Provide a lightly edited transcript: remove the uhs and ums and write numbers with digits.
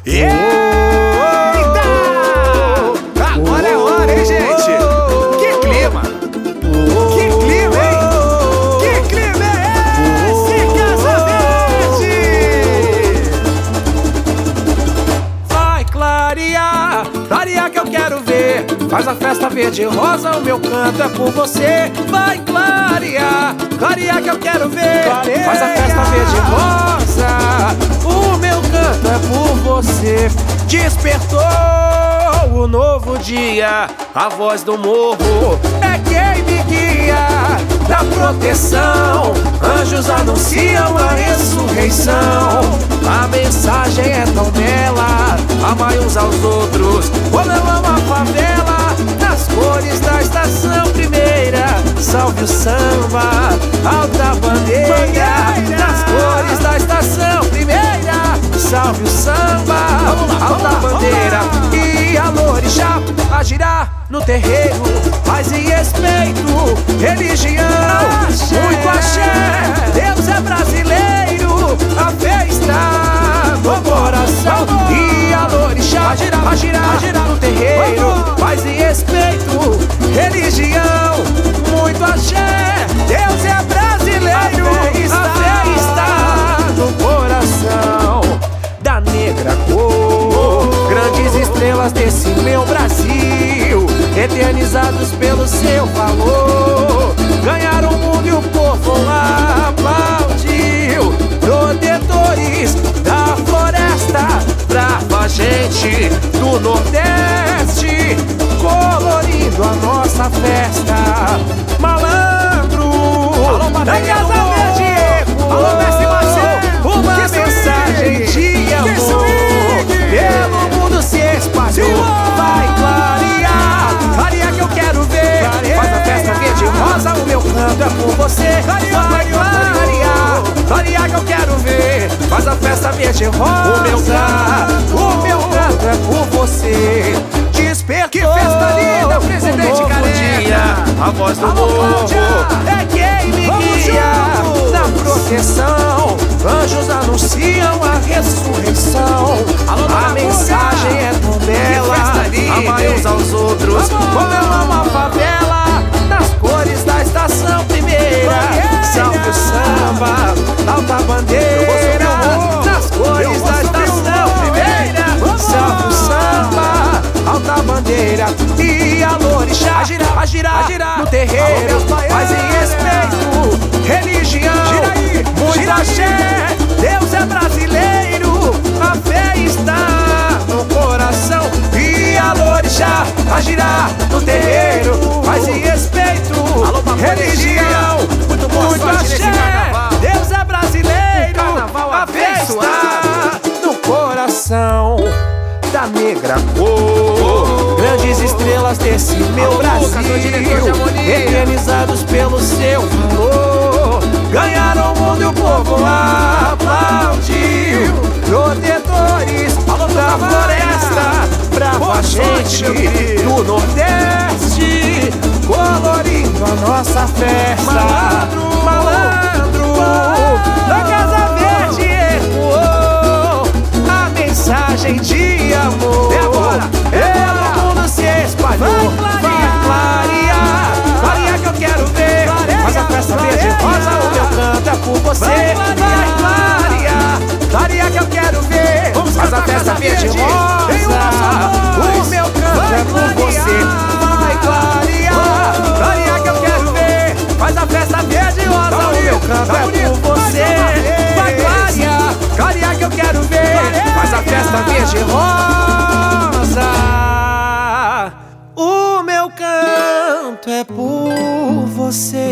Eita! Agora é hora, hein, gente? Que clima! Que clima, hein? Que clima é esse, Casa Verde? Vai clarear, clarear que eu quero ver. Faz a festa verde e rosa, o meu canto é por você. Vai clarear, clarear que eu quero ver. Faz a festa verde e rosa, o meu canto é por você. Despertou o novo dia, a voz do morro é quem me guia. Da proteção, anjos anunciam a ressurreição. A mensagem é tão bela, amai uns aos outros como eu amo a favela. Nas cores da estação primeira, salve o samba, alta bandeira. Nas cores da estação primeira, salve o samba, alta bandeira. E a Lorixá a girar no terreiro, paz e respeito, religião, muito axé. Deus é brasileiro, a fé está no coração. E a Lorixá a girar no terreiro, paz e respeito, religião, muito axé. Deus é brasileiro, a fé está no coração. Da negra cor, grandes estrelas desse meu Brasil, eternizados pelo seu valor, ganharam o mundo e o povo aplaudiu. Protetores da floresta, brava gente do Nordeste, colorindo a nossa festa. Malandro, da Casa Verde, alô Messi Marcelo, uma mensagem de amor pelo mundo se espalhou. Vai clarear, clarear que eu quero ver. Faz a festa verde e rosa, o meu canto é por você. Vai clarear, clarear que eu quero ver. Faz a festa verde e rosa, o meu canto é por você. Despertou, que festa linda, presidente Careca. A voz do morro é quem me guia. Na proteção, anjos anunciam a ressurreição. A mensagem é tão bela, amai uns aos outros como eu amo a favela. Nas cores da estação primeira, salve o samba, alta bandeira. Nas cores da estação primeira, salve o samba, alta bandeira. E a Lorixá a girar no terreiro, paz e respeito, religião, muito axé. Deus é brasileiro, a fé está no coração. E a Lorixá a girar no terreiro, paz e respeito, religião, muito axé. Deus é brasileiro, a fé está no coração. Da negra cor, grandes estrelas desse meu Brasil, eternizados pelo seu valor, ganharam o mundo e o povo aplaudiu. Protetores da floresta, brava gente do Nordeste, colorindo a nossa festa. Malandro, da Casa Verde ecoou a mensagem de amor. E agora? Pelo mundo se espalhou. Vai clarear, clarear que eu quero ver. Faz a festa verde e rosa, o meu canto é por você. Vai clarear, clarear que eu quero ver. Faz a festa verde e rosa, o meu canto é por você. Vai clarear, clarear que eu quero ver. Faz a festa verde e rosa, o meu canto é por você. Vai clarear, clarear que eu quero ver. Faz a festa verde e rosa, o meu canto é por você.